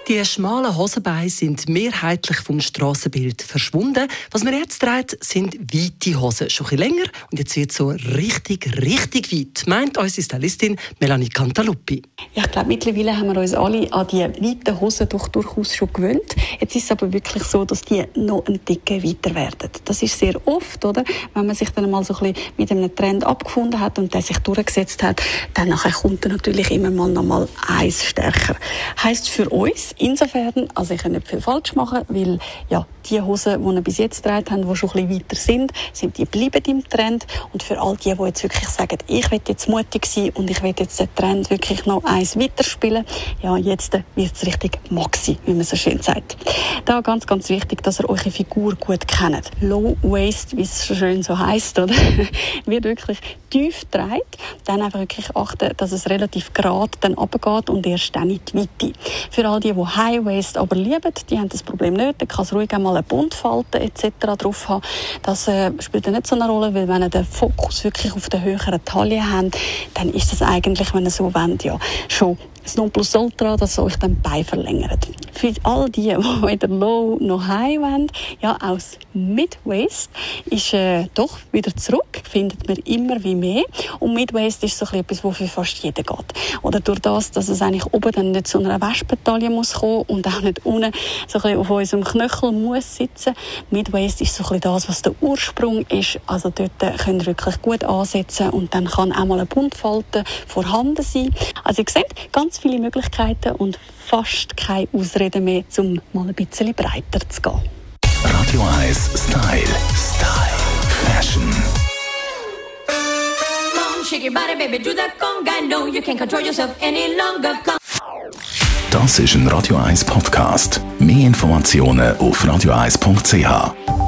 Die schmalen Hosenbeine sind mehrheitlich vom Strassenbild verschwunden. Was man jetzt trägt, sind weite Hosen. Schon ein bisschen länger und jetzt wird es so richtig weit, meint unsere Stylistin Melanie Cantaluppi. Ja, ich glaube, mittlerweile haben wir uns alle an die weiten Hosen doch durchaus schon gewöhnt. Jetzt ist es aber wirklich so, dass die noch ein Ticken weiter werden. Das ist sehr oft, oder? Wenn man sich dann mal so ein bisschen mit einem Trend abgefunden hat und der sich durchgesetzt hat, dann nachher kommt er natürlich immer mal noch mal eins stärker. Heisst für uns insofern, also ich kann nicht viel falsch machen, weil ja, die Hosen, die wir bis jetzt getragen haben, die schon ein bisschen weiter sind, die bleiben im Trend. Und für all die jetzt wirklich sagen, ich will jetzt mutig sein und ich will jetzt den Trend wirklich noch eins weiterspielen, ja, jetzt wird es richtig maxi, wie man so schön sagt. Da ganz wichtig, dass ihr eure Figur gut kennt. Low Waist, wie es so schön so heisst, oder? Wird wirklich tief getragen. Dann einfach wirklich achten, dass es relativ gerade dann runtergeht und erst dann in die Weite. Für all die High Waist aber lieben, die haben das Problem nicht. Da kann es ruhig einmal eine Buntfalte etc. drauf haben. Das spielt nicht so eine Rolle, weil wenn ihr den Fokus wirklich auf der höheren Taille habt, dann ist das eigentlich, wenn ihr so wollt, ja, schon das Nonplusultra, das euch dann Bein verlängert. Für all die weder Low noch High wollen, ja, aus Mid-Waist ist doch wieder zurück, findet man immer wie mehr. Und Mid-Waist ist so etwas, was für fast jeden geht. Oder durch das, dass es eigentlich oben dann nicht zu einer Wespentaille muss kommen und auch nicht unten so ein bisschen auf unserem Knöchel muss sitzen. Mid-Waist ist so ein bisschen das, was der Ursprung ist. Also dort könnt ihr wirklich gut ansetzen und dann kann auch mal eine Buntfalte vorhanden sein. Also ihr seht, ganz viele Möglichkeiten und fast keine Ausrede mehr, um mal ein bisschen breiter zu gehen. Radio 1 Style. Fashion. Shake your body, baby, do that conga. No, you can't control yourself any longer. Das ist ein Radio 1 Podcast. Mehr Informationen auf radio1.ch.